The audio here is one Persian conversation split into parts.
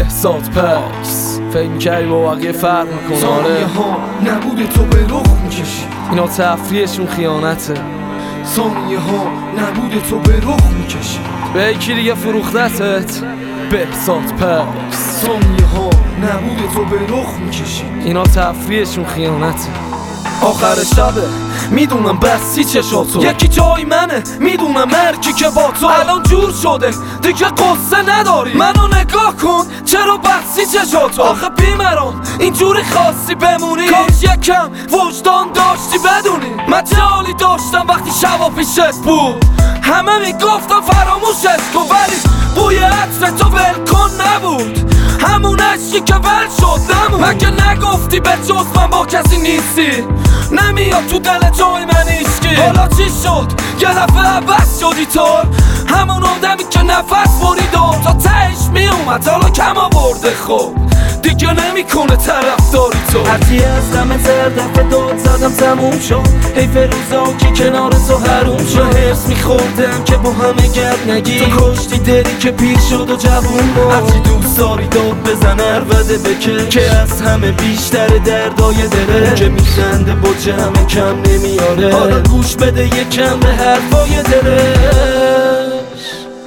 بهزاد پکس فکر می‌کردی با بقیه فرق میکنه. آره ها نبوده تو به رخ میکشی، اینا تفریحشون خیانته. ثانیه ها نبوده تو به رخ میکشی، به یکی دیگه فروختتت بهزاد پکس. ثانیه ها نبوده تو به رخ میکشی، اینا تفریحشون خیانته. آخر شبه میدونم بسی چشاتو، یکی جای منه میدونم مرکی که با تو الان جور شده دیگه قصه نداری. منو نگاه کن چرا بسی چشاتو، آخه بیمران اینجوری خاصی بمونی، کاش یکم وجدان داشتی بدونی. من جالی داشتم وقتی شبا پیشت بود، همه میگفتم فراموشت کن، ولی بوی عطر تو ولکن نبود، همون عشقی که ول شد نمون. مگه نگفتی به جز من با کسی نیستی، نمیاد تو دل جای من ایشکی. حالا چی شد یه دفعه عوض شدی تو، همون آدمی که نفس بریدم تا تهش میومد حالا کم آورده. خب دیگه نمیکنه طرفداری تو. هرچی از دم زر دفعه داد زدم تموم شد، حیف روزا که کنار تو حروم شد. حرص میخوردم که با همه گرد نگی، تو کشتی دلی که پیر شد و جوون بود. هرچی دوست داری داد بزن عربده بکش، که از همه بیشتر دردای دله، که میخنده با جمع کم نمیاره. حالا گوش بده یکم به حرفای دلش.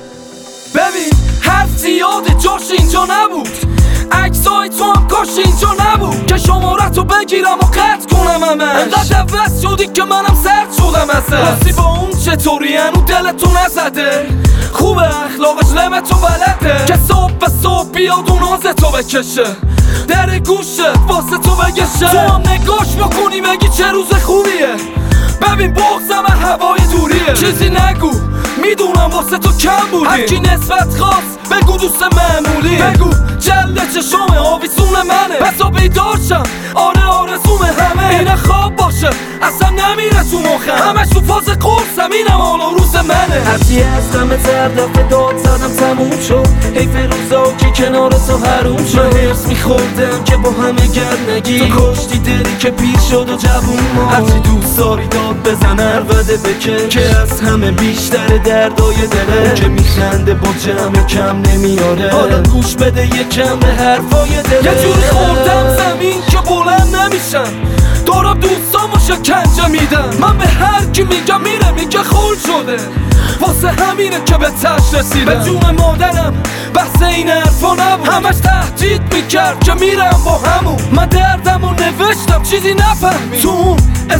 ببین حرف زیاده جاش اینجا نبود، عکسای تو هم کاش اینجا نبود، که شمارتو بگیرم و قطع کنم همش. انقدر عوض شدی که منم سرد شدم ازت. راستی با اون چطوری هنو دلتو نزده، خوبه اخلاقش لمتو بلده، که صبح به صبح بیاد اون آزتو بکشه، در گوشت واسه تو بگشه. تو هم نگاش بکنی بگی چه روز خوبیه، ببین بغضم هوای دوریه. چیزی نگو میدونم واسه تو کم بودی، هرکی نسبت خواست بگو دوست معمولی، بگو جلد چشم آویزون منه، بسا بیدارشم آره آرزوم همه. اینه خواب باشه اصلا نمیره تو مخم، همش تو فاز قرصم اینم حالا روز منه. هرچی از دم زر دفعه داد زدم تموم شد، حیف روزا که کنار تو حروم شد. حرص میخوردم که با همه گرد نگی، تو کشتی دلی که پیر شد و جوون بود. هرچی دوست داری داد بزن عربده بکش، که از همه بیشتر دردای دله، که میخنده با جمع کم نمیاره. حالا گوش بده یکم به حرفای دلش. یه جوری خوردم زمین که بلند نمیشم، دارم دوستامو شکنجه میدم. من به هر کی میگم میره میگه خول شده، واسه همینه که به تش رسیدم. به جون مادرم بحث این حرفا نبود، همش تهدید میکرد که میرم با همون. من دردمو نوشتم چیزی نفهمی، تو اون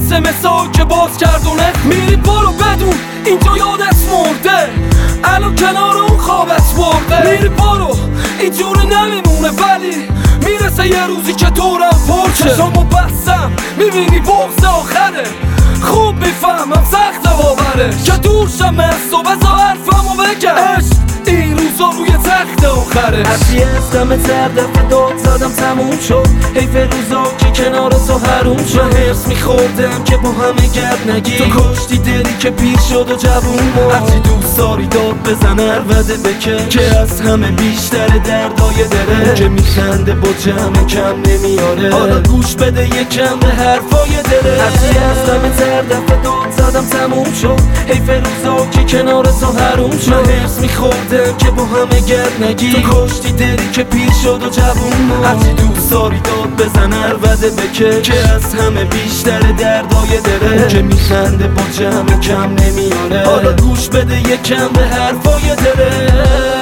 SMS که باز کرد و نه میری برو بدون اینجا یادت مرده، الان کنار اون خوابت برده. میری برو اینجوری نمیمونه، ولی میرسه یه روزی که دورم پرشه. چشامو بستم میبینی بغض آخره، خوب میفهمم سخت باوره، که دورشم از تو بذار حرفمو بگم. عشق این روزا روی تخت آخره. هرچی از دم زر دفعه داد زدم تموم شد، حیف روزا که کنار تو حروم شد. حرص میخوردم که با همه گرد نگی، تو کشتی دلی که پیر شد و جوون بود. هرچی دوست داری داد بزن عربده بکش، که از همه بیشتر دردای دله، که میخنده با جمع کم نمیاره. حالا گوش بده یکم به حرفای دلش. هرچی از دم زر دفعه داد زدم تموم شد، حیف روزا که کنار تو حروم شد. حرص میخوردم که با همه گرد نگی، تو کشتی دلی که پیر شد و جوون بود. هرچی دوست داری داد بزن عربده بکش، که از همه بیشتر دردای دله، که میخنده با جمع کم نمیاره. حالا گوش بده یکم به حرفای دلش.